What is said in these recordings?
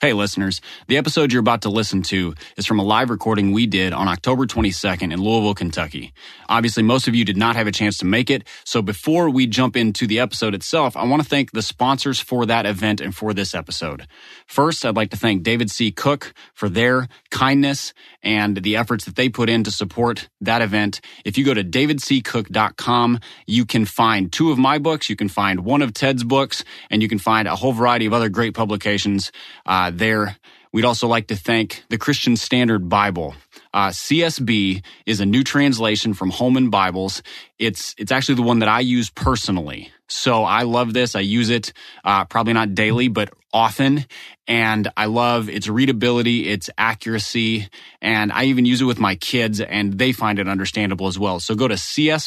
Hey listeners, the episode you're about to listen to is from a live recording we did on October 22nd in Louisville, Kentucky. Obviously, most of you did not have a chance to make it, so before we jump into the episode itself, I want to thank the sponsors for that event and for this episode. First, I'd like to thank David C. Cook for their kindness and the efforts that they put in to support that event. If you go to davidccook.com, you can find 2 of my books, you can find 1 of Ted's books, and you can find a whole variety of other great publications there. We'd also like to thank the Christian Standard Bible. CSB is a new translation from Holman Bibles. It's actually the one that I use personally. So I love this. I use it probably not daily, but often. And I love its readability, its accuracy, and I even use it with my kids, and they find it understandable as well. So go to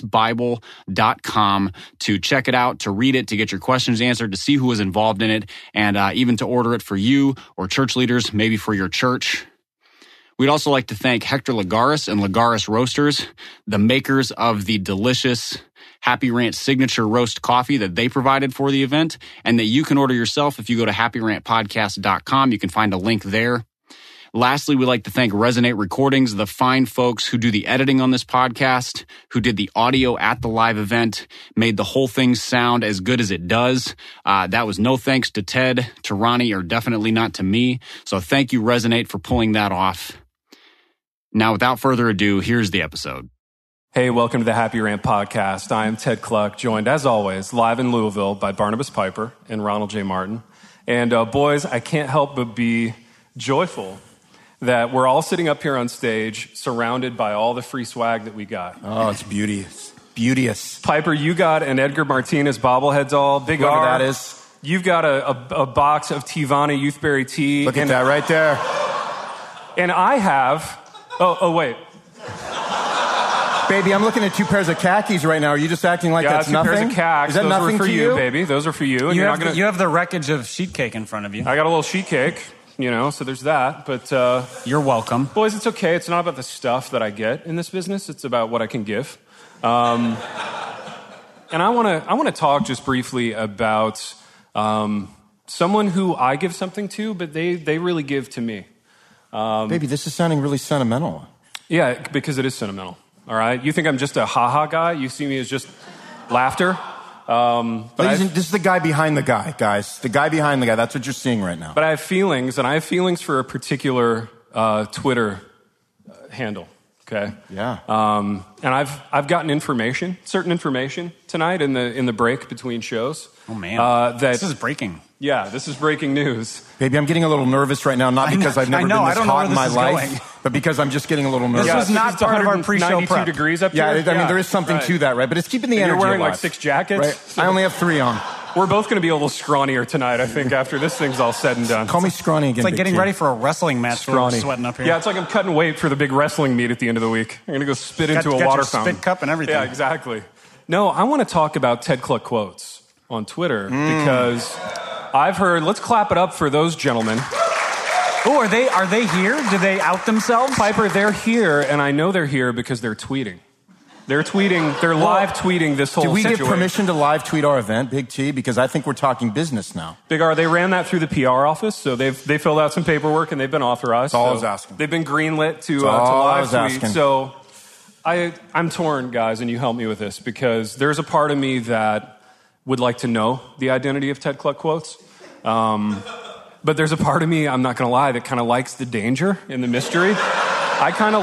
csbible.com to check it out, to read it, to get your questions answered, to see who was involved in it, and even to order it for you or church leaders, maybe for your church. We'd also like to thank Hector Lagares and Lagares Roasters, the makers of the delicious Happy Rant signature roast coffee that they provided for the event, and that you can order yourself if you go to happyrantpodcast.com. You can find a link there. Lastly, we'd like to thank Resonate Recordings, the fine folks who do the editing on this podcast, who did the audio at the live event, made the whole thing sound as good as it does. That was no thanks to Ted, to Ronnie, or definitely not to me. So thank you, Resonate, for pulling that off. Now, without further ado, here's the episode. Hey, welcome to the Happy Rant Podcast. I am Ted Kluck, joined, as always, live in Louisville by Barnabas Piper and Ronald J. Martin. And boys, I can't help but be joyful that we're all sitting up here on stage, surrounded by all the free swag that we got. Oh, it's beauteous. Beauteous. Piper, you got an Edgar Martinez bobblehead doll, Big Whoever R. that is. You've got a box of Teavana Youthberry tea. Look at that right there. And I have... Oh, wait. Baby, I'm looking at 2 pairs of khakis right now. Are you just acting like that's nothing? 2 pairs of khakis. Is that Those nothing were for to you, baby. Those are for you. And you have the wreckage of sheet cake in front of you. I got a little sheet cake, so there's that. But you're welcome. Boys, it's okay. It's not about the stuff that I get in this business. It's about what I can give. And I want to talk just briefly about someone who I give something to, but they really give to me. Baby, this is sounding really sentimental. Yeah, because it is sentimental. All right? You think I'm just a ha-ha guy? You see me as just laughter? This is the guy behind the guy, guys. The guy behind the guy. That's what you're seeing right now. But I have feelings, and I have feelings for a particular Twitter handle. Okay. Yeah. And I've gotten certain information tonight in the break between shows. Oh man. This is breaking. Yeah, this is breaking news. Baby, I'm getting a little nervous right now, not because I've never been this hot in my life, but because I'm just getting a little nervous. This was not part of our pre-show prep. 92 degrees up here. Yeah, I mean, there is something to that, right? But it's keeping the energy You're wearing alive. like 6 jackets. Right? So I only have 3 on. We're both going to be a little scrawnier tonight, I think, after this thing's all said and done. Call me scrawny again. It's like getting ready for a wrestling match. Scrawny. Sweating up here. Yeah, it's like I'm cutting weight for the big wrestling meet at the end of the week. I'm going to go spit into a water fountain. Spit cup and everything. Yeah, exactly. No, I want to talk about Ted Kluck quotes on Twitter because I've heard. Let's clap it up for those gentlemen. Oh, are they here? Do they out themselves? Piper, they're here, and I know they're here because they're tweeting. They're live tweeting this whole situation. Did we give permission to live tweet our event, Big T? Because I think we're talking business now. Big R, they ran that through the PR office, so they filled out some paperwork and they've been authorized. That's all I was asking. They've been greenlit to live tweet. So I'm torn, guys, and you help me with this because there's a part of me that would like to know the identity of Ted Kluck quotes. But there's a part of me, I'm not going to lie, that kind of likes the danger and the mystery. I kind of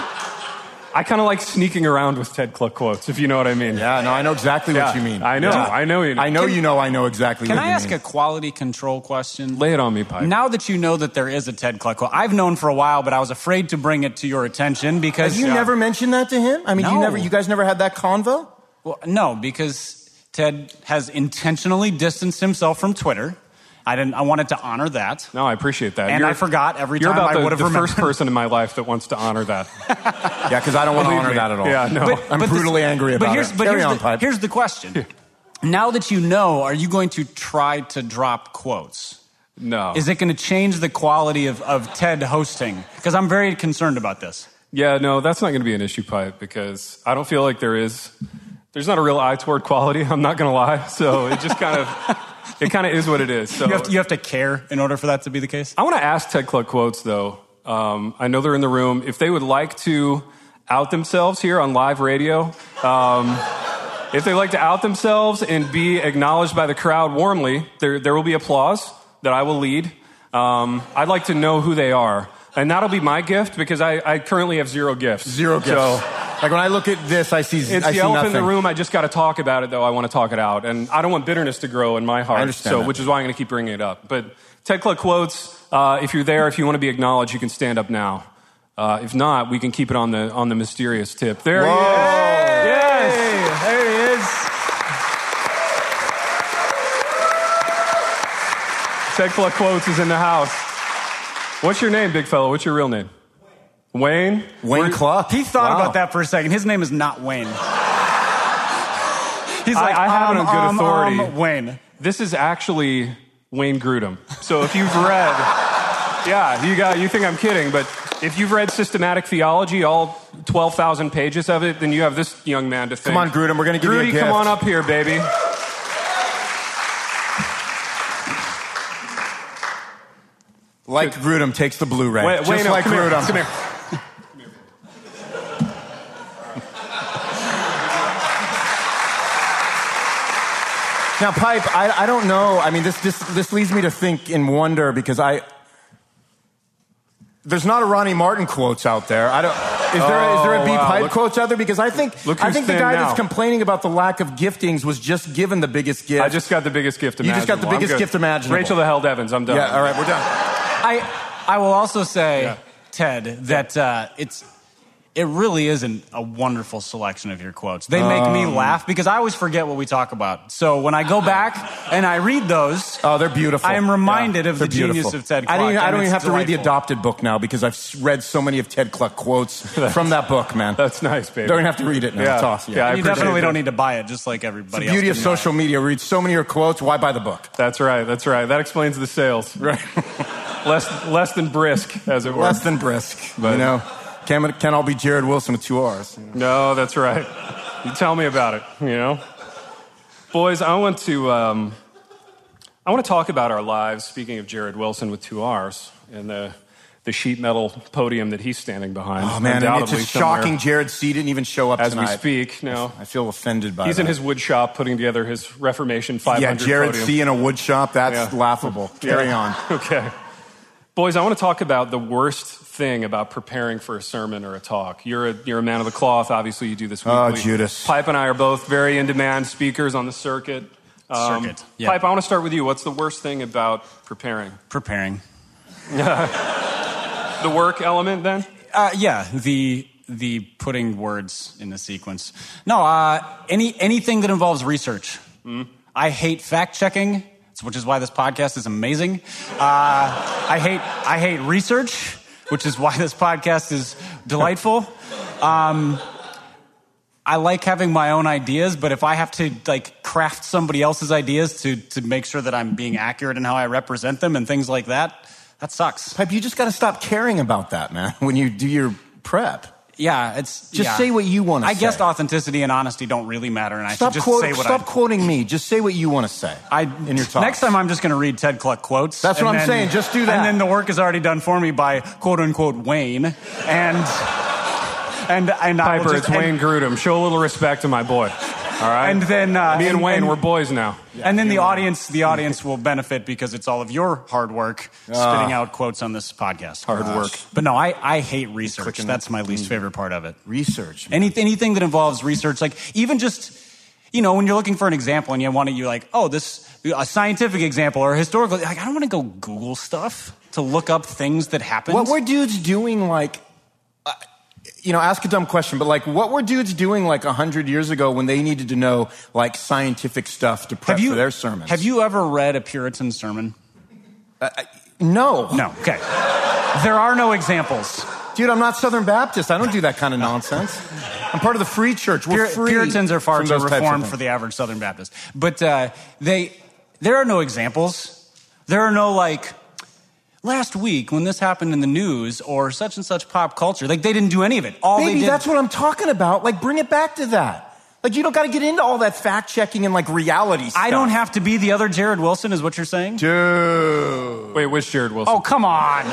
like sneaking around with Ted Kluck quotes, if you know what I mean. Yeah, no, I know exactly what you mean. I know, yeah. I know you know. I know exactly what you mean. Can I ask a quality control question? Lay it on me, Pipe. Now that you know that there is a Ted Kluck quote, I've known for a while, but I was afraid to bring it to your attention because... Have you never mentioned that to him? I mean, no. you guys never had that convo? Well, no, because Ted has intentionally distanced himself from Twitter. I wanted to honor that. No, I appreciate that. And I forgot every time I would have remembered. You're about the first person in my life that wants to honor that. Yeah, because I don't want to honor that at all. Yeah, no. I'm brutally angry about it. Here's the question. Now that you know, are you going to try to drop quotes? No. Is it going to change the quality of Ted hosting? Because I'm very concerned about this. Yeah, no, that's not going to be an issue, Pipe, because I don't feel like there's not a real eye toward quality, I'm not going to lie. So it just kind of... It kind of is what it is. So you have to care in order for that to be the case? I want to ask Ted Kluck Quotes, though. I know they're in the room. If they would like to out themselves here on live radio, if they'd like to out themselves and be acknowledged by the crowd warmly, there will be applause that I will lead. I'd like to know who they are. And that'll be my gift because I currently have zero gifts. Zero gifts. So, like when I look at this, I see it's the elephant in the room. I just got to talk about it, though. I want to talk it out. And I don't want bitterness to grow in my heart. I understand that. Which is why I'm going to keep bringing it up. But Ted Kluck Quotes, if you're there, if you want to be acknowledged, you can stand up now. If not, we can keep it on the mysterious tip. There he is. Yes. There he is. Ted Kluck Quotes is in the house. What's your name, big fellow? What's your real name? Wayne? Wayne Kluck. He thought about that for a second. His name is not Wayne. He's like, I have it on good authority. Wayne. This is actually Wayne Grudem. So if you've read, you think I'm kidding, but if you've read Systematic Theology, all 12,000 pages of it, then you have this young man to think. Come on, Grudem, we're going to give you a gift. Come on up here, baby. Like Grudem takes the Blu-ray. Wait, just like Grudem. Come here. Now, Pipe, I don't know. I mean, this leads me to think and wonder because there's not a Ronnie Martin quotes out there. Is there a B Pipe quotes out there? Because I think the guy that's complaining about the lack of giftings was just given the biggest gift. I just got the biggest gift imaginable. You just got the biggest gift imaginable. Rachel the Held Evans, I'm done. Yeah, all right, we're done. I will also say, Ted, that it really isn't a wonderful selection of your quotes. They make me laugh because I always forget what we talk about. So when I go back and I read those, they're beautiful. I am reminded of the genius of Ted Kluck. I don't even have to read the adopted book now because I've read so many of Ted Kluck quotes from that book, man. That's nice, baby. Don't even have to read it now. Yeah. It's awesome. Yeah, you definitely don't need to buy it, just like everybody else. The beauty of social media. Read so many of your quotes. Why buy the book? That's right. That explains the sales. Right. less than brisk, as it were. Less than brisk. But, can't all be Jared Wilson with 2 R's. No, that's right. You tell me about it, Boys, I want to talk about our lives, speaking of Jared Wilson with 2 R's, and the sheet metal podium that he's standing behind. Oh, man, and it's just shocking Jared C. didn't even show up as tonight. As we speak, no. I feel offended by that. He's in his wood shop putting together his Reformation 500 Jared podium. C. in a wood shop, that's laughable. Carry on. Okay. Boys, I want to talk about the worst thing about preparing for a sermon or a talk. You're a man of the cloth. Obviously, you do this weekly. Oh, Judas. Pipe and I are both very in-demand speakers on the circuit. Yeah. Pipe, I want to start with you. What's the worst thing about preparing? Preparing. The work element, then? The putting words in a sequence. No, anything that involves research. I hate fact-checking, which is why this podcast is amazing. I hate research, which is why this podcast is delightful. I like having my own ideas, but if I have to craft somebody else's ideas to make sure that I'm being accurate in how I represent them and things like that sucks. Pipe, you just got to stop caring about that, man, when you do your prep. Yeah, it's just say what you want to say. I guess authenticity and honesty don't really matter, and I should just say what Stop quoting me. Just say what you want to say in your talk. Next time, I'm just going to read Ted Kluck quotes. That's what I'm saying. Just do that. And then the work is already done for me by quote unquote Wayne and Piper. It's Wayne Grudem. Show a little respect to my boy. All right. And then me and Wayne, we're boys now. And then the audience will benefit because it's all of your hard work spitting out quotes on this podcast. Hard work. But no, I hate research. That's my least favorite part of it. Research. Anything that involves research, even just when you're looking for an example and a scientific example or a historical, I don't want to go Google stuff to look up things that happened. What were dudes doing ask a dumb question, but what were dudes doing 100 years ago when they needed to know scientific stuff to prep for their sermons? Have you ever read a Puritan sermon? No. No. Okay. There are no examples. Dude, I'm not Southern Baptist. I don't do that kind of nonsense. I'm part of the free church. We're free. Puritans are far too reformed for the average Southern Baptist. But there are no examples. There are no last week when this happened in the news or such and such pop culture. They didn't do any of it. They did. That's what I'm talking about. Bring it back to that. Like, you don't got to get into all that fact-checking and, like, reality stuff. I don't have to be the other Jared Wilson, is what you're saying? Dude. Wait, which Jared Wilson? Oh, come on.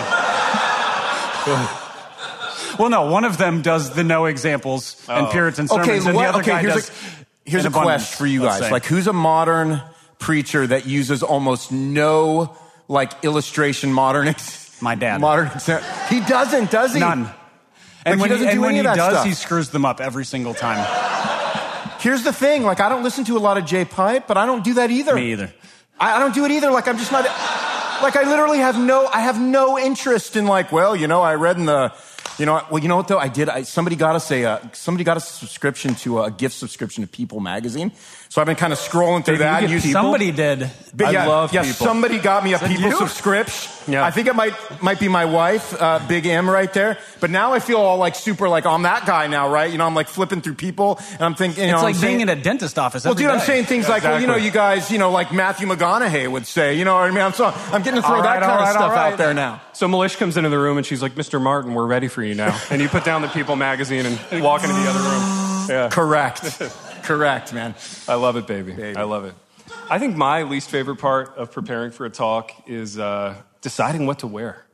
Well, no, one of them does the no examples and Puritan sermons, and the other guy does... Here's a question for you guys. Like, who's a modern preacher that uses almost no, like, illustration modern... My dad. He doesn't, does he? None. And when he does, he screws them up every single time. Here's the thing. Like, I don't listen to a lot of Jay Pipe, but I don't do that either. Me either. I don't do it either. Like, I'm just not... Like, I literally have no interest in, like, well, you know, I read in the... You know what though? Somebody got us a subscription to a gift subscription to People magazine. So I've been kind of scrolling through that. Somebody did. I love People. Somebody got me a People subscription. Yeah. I think it might be my wife, Big M right there. But now I feel all like super like I'm that guy now, right? You know, I'm like flipping through People and I'm thinking, it's like being in a dentist office. Well, dude, I'm saying things like, well, you know, you guys, you know, like Matthew McConaughey would say, you know what I mean? I'm getting to throw that kind of stuff out there now. So Malish comes into the room and she's like, Mr. Martin, we're ready for you now. And you put down the People magazine and walk into the other room. Yeah. Correct, man. I love it, baby. I love it. I think my least favorite part of preparing for a talk is deciding what to wear.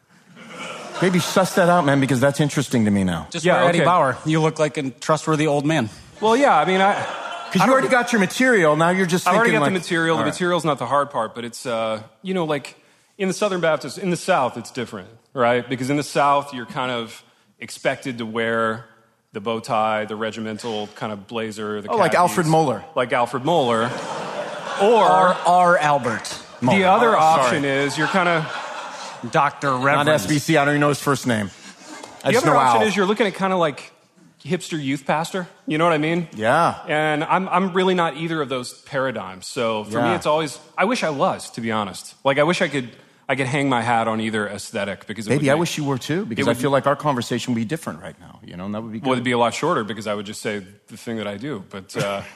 Maybe suss that out, man, because that's interesting to me now. Just wear Eddie Bauer. You look like a trustworthy old man. Well, yeah, I mean, because you already got your material. Now you're just thinking, I already got the material. The material's not the hard part, but it's, you know, like in the Southern Baptist, in the South, it's different, right? Because in the South, you're kind of expected to wear the bow tie, the regimental kind of blazer. The khakis, like Alfred Moeller. Like Alfred Moeller. Or R. Albert Moeller. The other option is you're kind of... Dr. Reverend. Not SBC, I don't even know his first name. The other option is you're looking at kind of like hipster youth pastor. You know what I mean? Yeah. And I'm really not either of those paradigms. So for me, it's always... I wish I was, to be honest. Like, I wish I could hang my hat on either aesthetic because I wish you were too, because I feel like our conversation would be different right now, you know, and that would be good. Well, it'd be a lot shorter because I would just say the thing that I do. But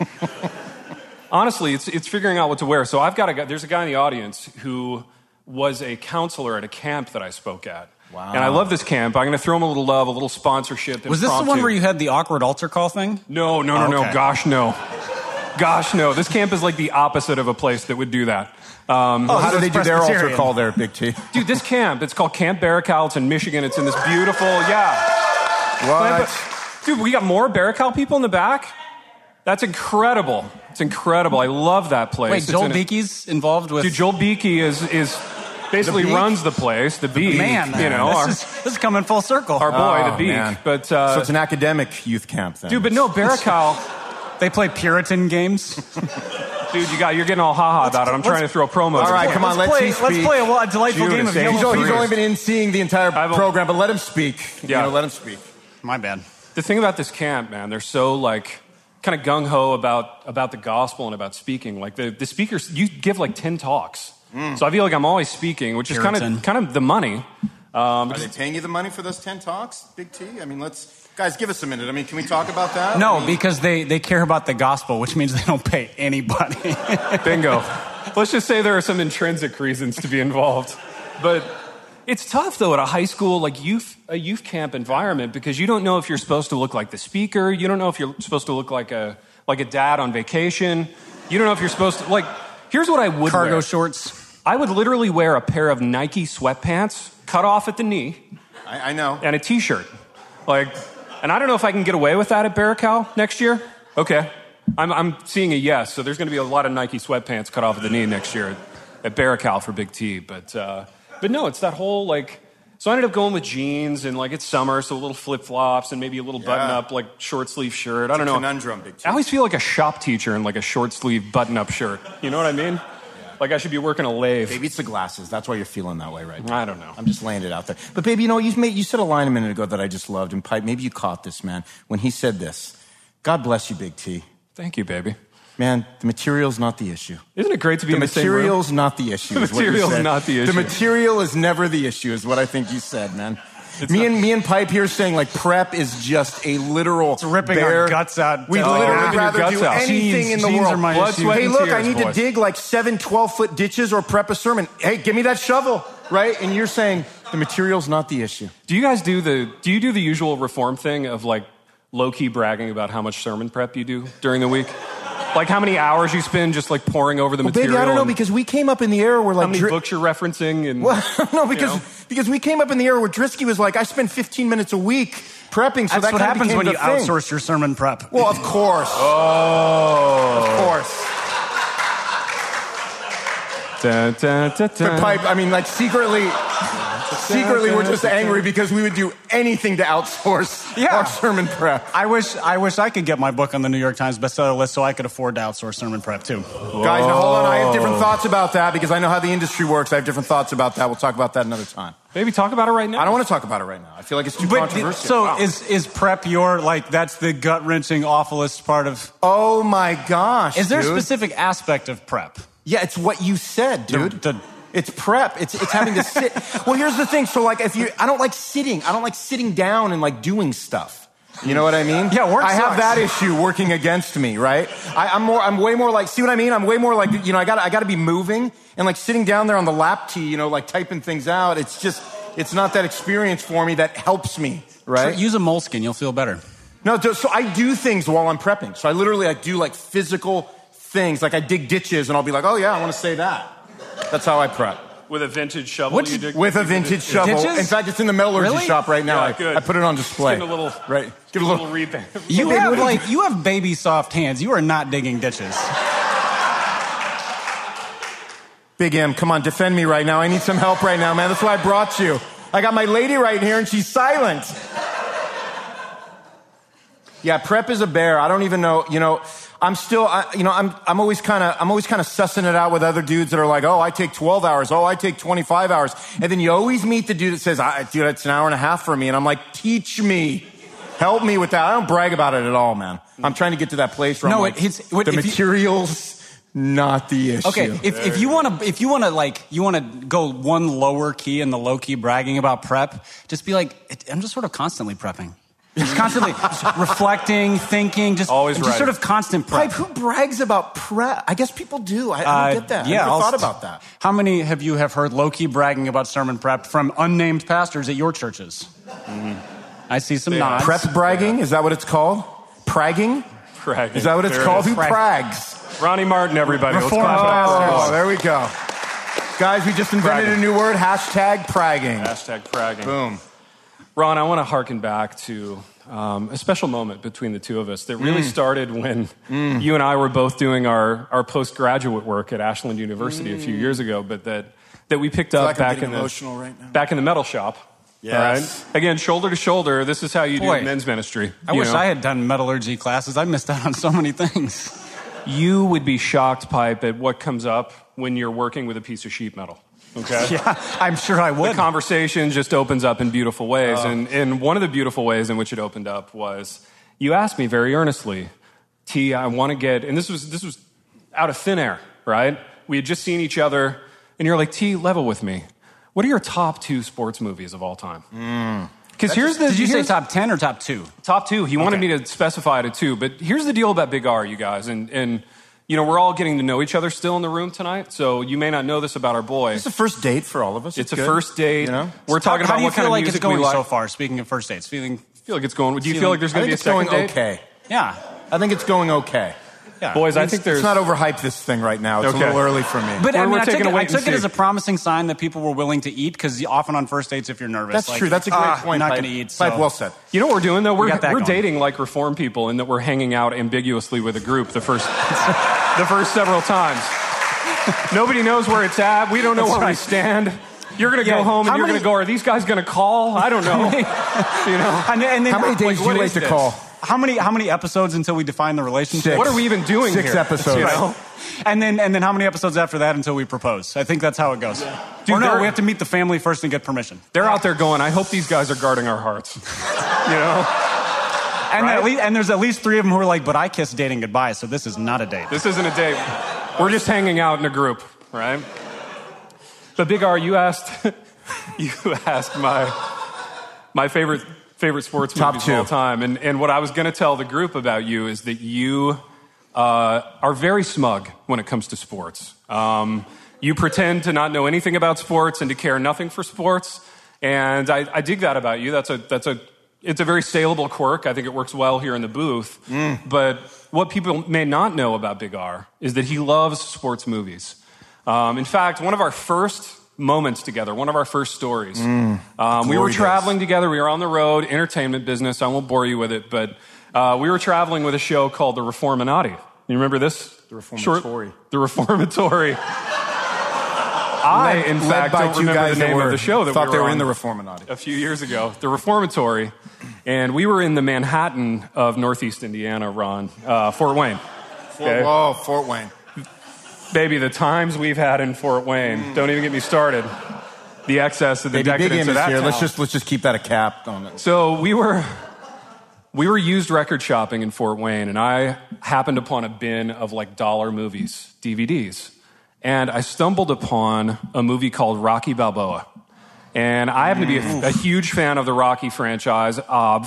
honestly, it's figuring out what to wear. So there's a guy in the audience who was a counselor at a camp that I spoke at. Wow. And I love this camp. I'm going to throw him a little love, a little sponsorship. Was this the one where you had the awkward altar call thing? No. Gosh, no. This camp is like the opposite of a place that would do that. How do they do their altar call there, Big T? Dude, this camp, it's called Camp Baracal. It's in Michigan. It's in this beautiful, What? Dude, we got more Baracal people in the back? That's incredible. It's incredible. I love that place. Wait, Joel Beakey's involved with... Dude, Joel Beakey is basically runs the place. The Beak. Man, you know, this is coming full circle. Our boy, the Beak. Man. But, so it's an academic youth camp then. Dude, but no, Baracal... They play Puritan games. Dude, you're getting all ha-ha about it. I'm trying to throw promos. All right, come on, let's speak. Let's play a delightful game of Yellow He's only been seeing the entire program, but let him speak. Yeah. You know, let him speak. My bad. The thing about this camp, man, they're so like kind of gung-ho about the gospel and about speaking. Like the speakers, you give like 10 talks. So I feel like I'm always speaking, which Puritan. is kind of the money. Are they paying you the money for those 10 talks, Big T? I mean, guys, give us a minute. I mean, can we talk about that? No, because they care about the gospel, which means they don't pay anybody. Bingo. Let's just say there are some intrinsic reasons to be involved. But it's tough, though, at a high school, like a youth camp environment, because you don't know if you're supposed to look like the speaker. You don't know if you're supposed to look like a dad on vacation. You don't know if you're supposed to, like, here's what I would wear. Cargo shorts. I would literally wear a pair of Nike sweatpants, cut off at the knee. I know. And a T-shirt. And I don't know if I can get away with that at Baracal next year. Okay. I'm seeing a yes. So there's going to be a lot of Nike sweatpants cut off at the knee next year at Baracal for Big T. But no, it's that whole so I ended up going with jeans and it's summer, so a little flip-flops and maybe a little button-up short sleeve shirt. I don't know. Conundrum, Big T. I always feel like a shop teacher in a short sleeve button-up shirt. You know what I mean? Like I should be working a lathe. Maybe it's the glasses. That's why you're feeling that way right now. I don't know. I'm just laying it out there. But baby, you know, you said a line a minute ago that I just loved. And Pipe, maybe you caught this, man. When he said this, God bless you, Big T. Thank you, baby. Man, the material's not the issue. Isn't it great to be in the same room? The material's not the issue. The material's not the issue. The material is never the issue, is what I think you said, man. Me and Pipe here saying prep is just a literal it's ripping our guts out. We'd literally rather do anything in the world. Hey, look, I need to dig 7 12-foot ditches or prep a sermon. Hey, give me that shovel, right? And you're saying the material's not the issue. Do you guys do you do the usual reform thing of low-key bragging about how much sermon prep you do during the week? Like how many hours you spend just like poring over the material? Baby, I don't know, because we came up in the era where like... How many books you're referencing? And, no, because we came up in the era where Drisky was like, I spend 15 minutes a week prepping, so that's that what happens when you thing. outsource your sermon prep. Well, of course. Oh. Of course. Dun, dun, dun, dun. But Pipe, I mean, like secretly we're just angry because we would do anything to outsource our sermon prep. I wish I could get my book on the New York Times bestseller list so I could afford to outsource sermon prep too. Whoa. Guys, now hold on. I have different thoughts about that because I know how the industry works. I have different thoughts about that. We'll talk about that another time. Maybe talk about it right now. I don't want to talk about it right now. I feel like it's too controversial. So is prep your, like, that's the gut-wrenching, awfulest part of... Oh my gosh, Is there dude. a specific aspect of prep? Yeah, it's what you said, dude. It's prep. It's having to sit. Well, here's the thing. So like, I don't like sitting. I don't like sitting down and like doing stuff. You know what I mean? Yeah, work I have sucks. that issue working against me, right? I'm way more like, see what I mean? I'm way more like, you know, I gotta be moving and like sitting down there on the lap tee, you know, like typing things out. It's not that experience for me that helps me, right? Use a Moleskine. You'll feel better. No, so I do things while I'm prepping. So I literally do like physical things. Like I dig ditches and I'll be like, oh yeah, I want to say that. That's how I prep. With a vintage shovel? With a vintage shovel. Ditches? In fact, it's in the metallurgy shop right now. Yeah, good. I put it on display. Give it a little, right. Give it a little revamp. You have baby soft hands. You are not digging ditches. Big M, come on, defend me right now. I need some help right now, man. That's why I brought you. I got my lady right here and she's silent. Yeah, prep is a bear. I don't even know, you know, I'm always kind of sussing it out with other dudes that are like, oh, I take 12 hours. Oh, I take 25 hours. And then you always meet the dude that says, dude, it's an hour and a half for me. And I'm like, teach me. Help me with that. I don't brag about it at all, man. I'm trying to get to that place where the materials, not the issue. Okay, if you want to go one lower key in the low key bragging about prep, just be like, I'm just sort of constantly prepping. Just constantly reflecting, thinking, just sort of constant prep. Pipe, who brags about prep? I guess people do. I don't get that. Yeah, I never thought about that. How many have you heard low-key bragging about sermon prep from unnamed pastors at your churches? Mm-hmm. I see some nods. Prep bragging? Is that what it's called? Pragging? Pragging. Is that what it's called? Who prags? Ronnie Martin, everybody. Let's clap. Oh, there we go. Guys, we just invented a new word. Hashtag pragging. Hashtag pragging. Boom. Ron, I want to harken back to a special moment between the two of us that really started when you and I were both doing our postgraduate work at Ashland University a few years ago, but that we picked up back in the metal shop. Yes. All right? Again, shoulder to shoulder, this is how you do men's ministry. I wish I had done metallurgy classes. I missed out on so many things. You would be shocked, Pipe, at what comes up when you're working with a piece of sheet metal. Okay. Yeah, I'm sure I would. The conversation just opens up in beautiful ways. And one of the beautiful ways in which it opened up was you asked me very earnestly, T, I want to get, and this was out of thin air, right? We had just seen each other, and you're like, T, level with me. What are your top 2 sports movies of all time? Because did you say top 10 or top 2? Top 2. He wanted me to specify it at 2. But here's the deal about Big R, you guys. And you know, we're all getting to know each other still in the room tonight, so you may not know this about our boy. It's a first date for all of us. It's a first date. You know? We're talking about what kind of music we like. How do you feel like it's going so far, speaking of first dates? I feel like it's going... Do you feel like there's going to be a second date? Okay. Yeah. I think it's going okay. Yeah. Boys, I think there's... Let's not overhype this thing right now. It's a little early for me. But I took it as a promising sign that people were willing to eat, because often on first dates, if you're nervous... That's true. That's a great point. I'm not going to eat. Pipe well said. You know what we're doing, though? We're dating like reform people in that we're hanging out ambiguously with a group the first several times. Nobody knows where it's at. We don't know where we stand. You're going to go home and you're going to go, are these guys going to call? I don't know. You know? And then, how many days do you wait to call? How many episodes until we define the relationship? 6. What are we even doing 6 here? episodes. You know? And then how many episodes after that until we propose? I think that's how it goes. Yeah. Dude, we have to meet the family first and get permission. They're out there going, I hope these guys are guarding our hearts. You know? And there's at least 3 of them who are like, but I kissed dating goodbye, so this is not a date. This isn't a date. We're just hanging out in a group, right? But Big R, you asked my favorite sports movies of all time. And what I was going to tell the group about you is that you are very smug when it comes to sports. You pretend to not know anything about sports and to care nothing for sports. And I dig that about you. That's a it's a very saleable quirk. I think it works well here in the booth. But what people may not know about Big R is that he loves sports movies. In fact, one of our first moments together, one of our first stories, we were traveling together. We were on the road, entertainment business. I won't bore you with it, but we were traveling with a show called The Reforminati. You remember this? The Reformatory. The Reformatory. I, in fact, don't remember the name of the show that thought we were they were on in the Reforminati a few years ago. The Reformatory. And we were in the Manhattan of Northeast Indiana, Ron, Fort Wayne. Okay? Whoa, Fort Wayne. Baby, the times we've had in Fort Wayne, don't even get me started. The excess of the decadence of that here. town. Let's just keep that a cap on it. So we were used record shopping in Fort Wayne, and I happened upon a bin of like dollar movies, DVDs. And I stumbled upon a movie called Rocky Balboa. And I happen to be a huge fan of the Rocky franchise, and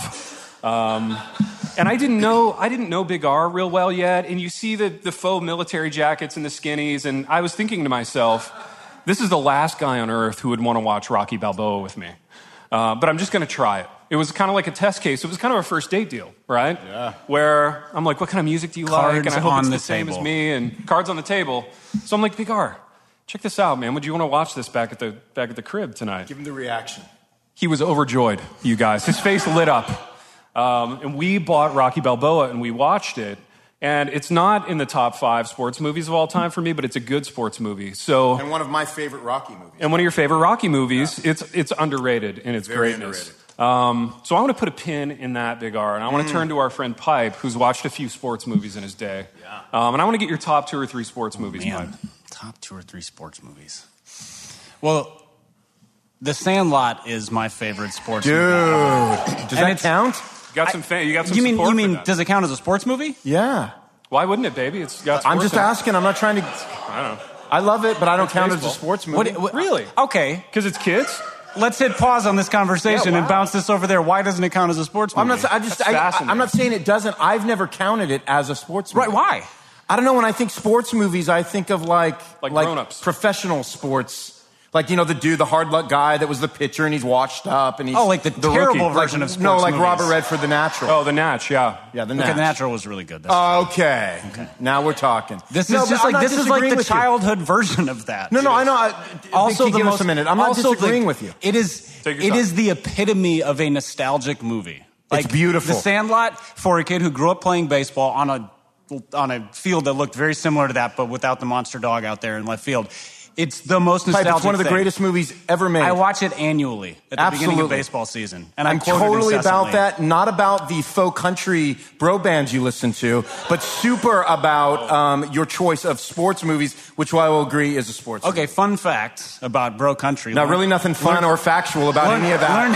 I didn't know Big R real well yet. And you see the faux military jackets and the skinnies, and I was thinking to myself, this is the last guy on earth who would want to watch Rocky Balboa with me. But I'm just going to try it. It was kind of like a test case. It was kind of a first date deal, right? Yeah. Where I'm like, what kind of music do you like? And I hope it's the same as me. And cards on the table. So I'm like, Big R, check this out, man. Would you want to watch this back at the crib tonight? Give him the reaction. He was overjoyed, you guys. His face lit up. And we bought Rocky Balboa and we watched it. And it's not in the top 5 sports movies of all time for me, but it's a good sports movie. And one of my favorite Rocky movies. And one of your favorite Rocky movies. Yeah. It's underrated in its very greatness. Underrated. So I want to put a pin in that, Big R, and I want to turn to our friend Pipe, who's watched a few sports movies in his day. Yeah. And I want to get your top 2 or 3 sports movies, Pipe. Top 2 or 3 sports movies. Well, The Sandlot is my favorite sports movie. Does that count? You got some support. You mean for that. does it count as a sports movie? Yeah. Why wouldn't it, baby? It's got sports. I'm just asking. I'm not trying to. I don't know. I love it, but I don't count it as a baseball. sports movie. Really? Okay. Because it's kids? Let's hit pause on this conversation Yeah, wow. and bounce this over there. Why doesn't it count as a sports movie? I'm not saying it doesn't. I've never counted it as a sports movie. Right, why? I don't know. When I think sports movies, I think of like grown-ups. Professional sports. Like, you know, the hard luck guy that was the pitcher and he's washed up and he's... Oh, like the terrible rookie. version of sports No, like movies. Robert Redford, The Natural. Oh, The Natch, yeah. Yeah, The Okay, Natch. The Natural was really good. That's Okay. Now we're talking. This is like the childhood version of that. No, I know. Also, give us a minute. I'm not disagreeing with you. It is the epitome of a nostalgic movie. It's beautiful. The Sandlot, for a kid who grew up playing baseball on a field that looked very similar to that, but without the monster dog out there in left field. It's the most nostalgic It's one of the thing. greatest movies ever made. I watch it annually at the beginning of baseball season. And I'm totally about that, not about the faux country bro bands you listen to, but super about your choice of sports movies, which I will agree is a sports movie. Okay, fun fact about bro country. Now, really nothing fun or factual about any of that.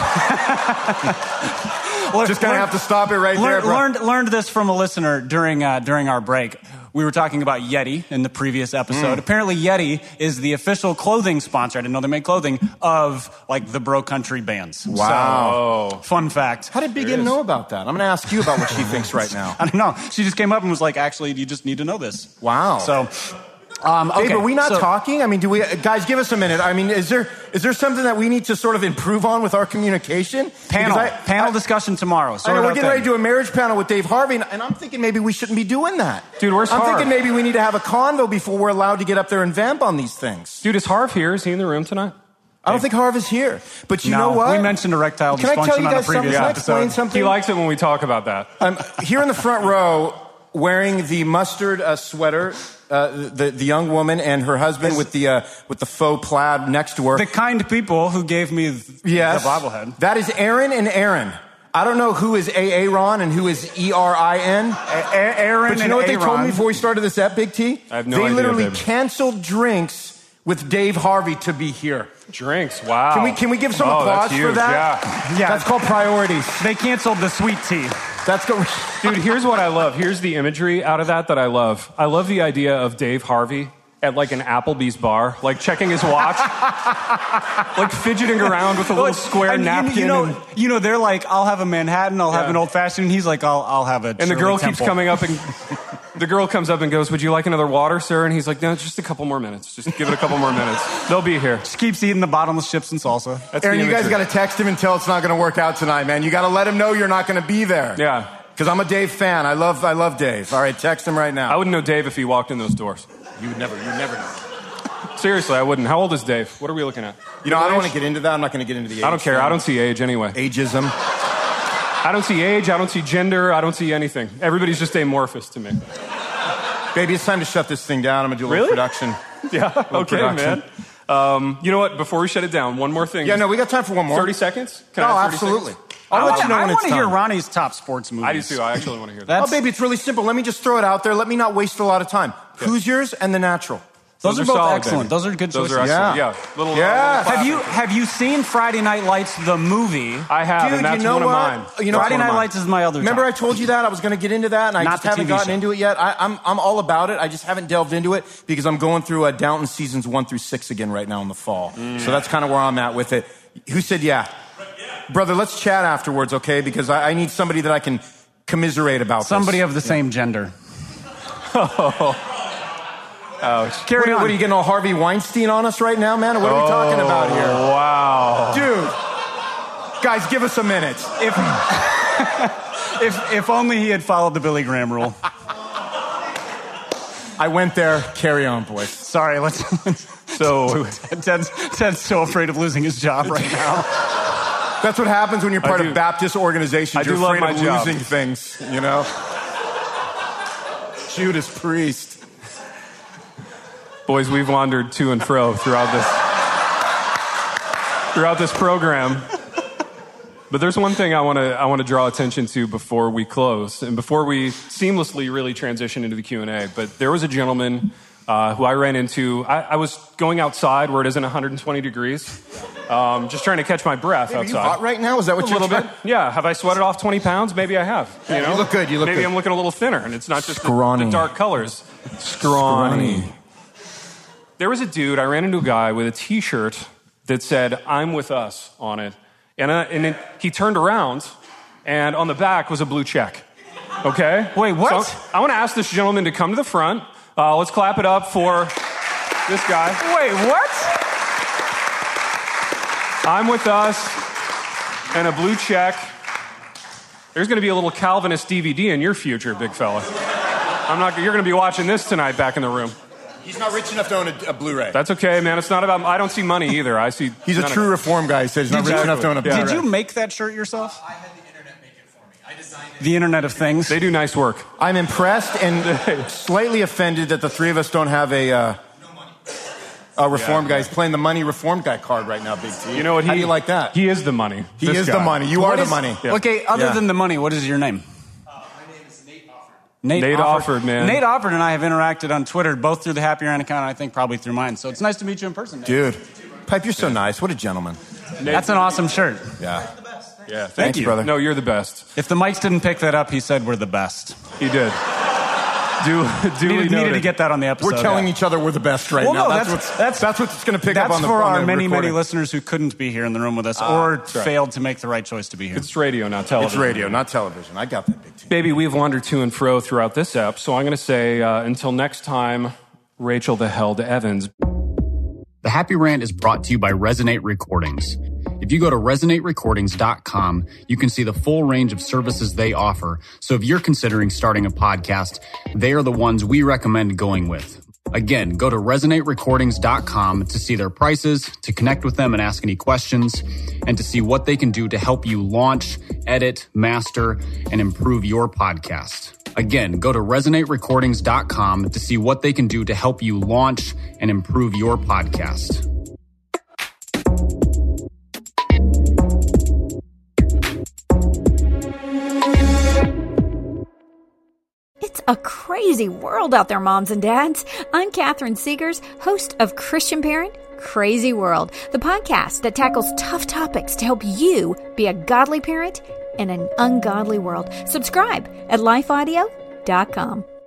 Just going to have to stop it right there, bro. Learned this from a listener during our break. We were talking about Yeti in the previous episode. Apparently, Yeti is the official clothing sponsor. I didn't know they made clothing of like the bro country bands. Wow. So, fun fact. How did Big N know about that? I'm going to ask you about what she thinks right now. I don't know. She just came up and was like, actually, you just need to know this. Wow. So, okay. Babe, are we not talking? I mean, guys, give us a minute. I mean, is there something that we need to sort of improve on with our communication? Panel discussion tomorrow. I know, we're getting ready to do a marriage panel with Dave Harvey, and I'm thinking maybe we shouldn't be doing that. Dude, where's I'm Harv? thinking maybe we need to have a convo before we're allowed to get up there and vamp on these things. Dude, is Harv here? Is he in the room tonight? I don't think Harv is here. But you know what? We mentioned erectile dysfunction Can I tell you on a guys previous something? Can I episode. explain something? He likes it when we talk about that. I'm here in the front row wearing the mustard sweater. The young woman and her husband with the faux plaid next to her. The kind people who gave me the bobblehead. That is Aaron and Aaron. I don't know who is Aaron and who is ERIN. Aaron, but you know what they told me before we started this at Big T? I have no idea. They literally baby. Canceled drinks with Dave Harvey to be here. Drinks, wow. Can we give some applause that's huge, for that? Yeah. That's called priorities. They canceled the sweet tea. That's good. Dude, here's what I love. Here's the imagery out of that I love. I love the idea of Dave Harvey at like an Applebee's bar, like checking his watch, like fidgeting around with a little square napkin. You know, they're like, I'll have a Manhattan, I'll have an old fashioned. And he's like, I'll have a. And the girl keeps coming up and The girl comes up and goes, would you like another water, sir? And he's like, no, just a couple more minutes. Just give it a couple more minutes. They'll be here. Just keeps eating the bottomless chips and salsa. That's Aaron, you guys got to text him and tell it's not going to work out tonight, man. You got to let him know you're not going to be there. Yeah. Because I'm a Dave fan. I love Dave. All right, text him right now. I wouldn't know Dave if he walked in those doors. You'd never know. Seriously, I wouldn't. How old is Dave? What are we looking at? You know, I don't want to get into that. I'm not going to get into the age. I don't care. thing. I don't see age anyway. Ageism. I don't see age. I don't see gender. I don't see anything. Everybody's just amorphous to me. Baby, it's time to shut this thing down. I'm going to do a little production. Yeah, okay, production. man. You know what? Before we shut it down, one more thing. Yeah, no, we got time for one more. 30 seconds? No, absolutely. I let you know when want it's to hear time. Ronnie's top sports movies. I do too. I actually want to hear that. Oh, baby, it's really simple. Let me just throw it out there. Let me not waste a lot of time. Yeah. Hoosiers and The Natural. Those are both solid, excellent. baby. Those are good choices. Those are excellent. Yeah. Little Have you seen Friday Night Lights, the movie? I have, Dude, and that's you know one of what? mine. You know, Friday Night Lights is my other Remember top. I told you that? I was going to get into that, and I Not just the haven't TV gotten show. into it yet. I'm all about it. I just haven't delved into it because I'm going through Downton seasons 1 through 6 again right now in the fall. So that's kind of where I'm at with it. Who said yeah? Brother, let's chat afterwards, okay? Because I need somebody that I can commiserate about Somebody this. of the same gender. Ouch. Carry on. What are you getting all Harvey Weinstein on us right now, man? Or what are we talking about here? Wow. Dude, guys, give us a minute. If only he had followed the Billy Graham rule. I went there. Carry on, boys. Sorry, let's. So Ted's so afraid of losing his job right now. That's what happens when you're part of Baptist organizations. I do You're love afraid my of job. losing things, you know? Judas Priest. boys, we've wandered to and fro throughout this program. But there's one thing I want to draw attention to before we close and before we seamlessly really transition into the Q&A. But there was a gentleman who I ran into. I was going outside where it isn't 120 degrees, just trying to catch my breath outside. Are you hot right now? Is that what A you're little bit? Yeah. Have I sweated off 20 pounds? Maybe I have. You know? You look good. You look Maybe good. I'm looking a little thinner, and it's not just the Scrawny. dark colors. Scrawny. There was a dude, I ran into a guy with a T-shirt that said, "I'm with us" on it. And he turned around, and on the back was a blue check. Okay? Wait, what? So I want to ask this gentleman to come to the front. Let's clap it up for this guy. Wait, what? I'm with us, and a blue check. There's going to be a little Calvinist DVD in your future, big fella. You're going to be watching this tonight back in the room. He's not rich enough to own a Blu-ray. That's okay, man. It's not about. I don't see money either. I see. He's a true reform guy. He said he's not rich enough to own a Blu-ray. Did you make that shirt yourself? I had the internet make it for me. I designed it. The Internet of Things. They do nice work. I'm impressed and slightly offended that the three of us don't have a reform guy. He's playing the money reform guy card right now, Big T. You know what? How do you like that? He is the money. He This is guy. the money. You are the money. Yeah. Okay, other Yeah. than the money, what is your name? My name is Nate Offord. Nate Offord, man. Nate Offord and I have interacted on Twitter, both through the Happy Rant account and I think probably through mine. So it's nice to meet you in person, Nate. Dude, Pipe, you're so nice. What a gentleman. That's an awesome shirt. Yeah. Yeah, Thank you, brother. No, you're the best. If the mics didn't pick that up, he said we're the best. He did. Duly Needed noted. to get that on the episode. We're telling each other we're the best right Well, now. no, That's what's going to pick up That's on the for on our the many recording. listeners who couldn't be here in the room with us or right. failed to make the right choice to be here. It's radio, not It's television. radio, not television. I got that, Big T. Baby, we've wandered to and fro throughout this ep, so I'm going to say until next time, Rachel the Hell to Evans. The Happy Rant is brought to you by Resonate Recordings. If you go to resonaterecordings.com, you can see the full range of services they offer. So if you're considering starting a podcast, they are the ones we recommend going with. Again, go to resonaterecordings.com to see their prices, to connect with them and ask any questions, and to see what they can do to help you launch, edit, master, and improve your podcast. Again, go to resonaterecordings.com to see what they can do to help you launch and improve your podcast. It's a crazy world out there, moms and dads. I'm Catherine Segars, host of Christian Parent Crazy World, the podcast that tackles tough topics to help you be a godly parent in an ungodly world. Subscribe at lifeaudio.com.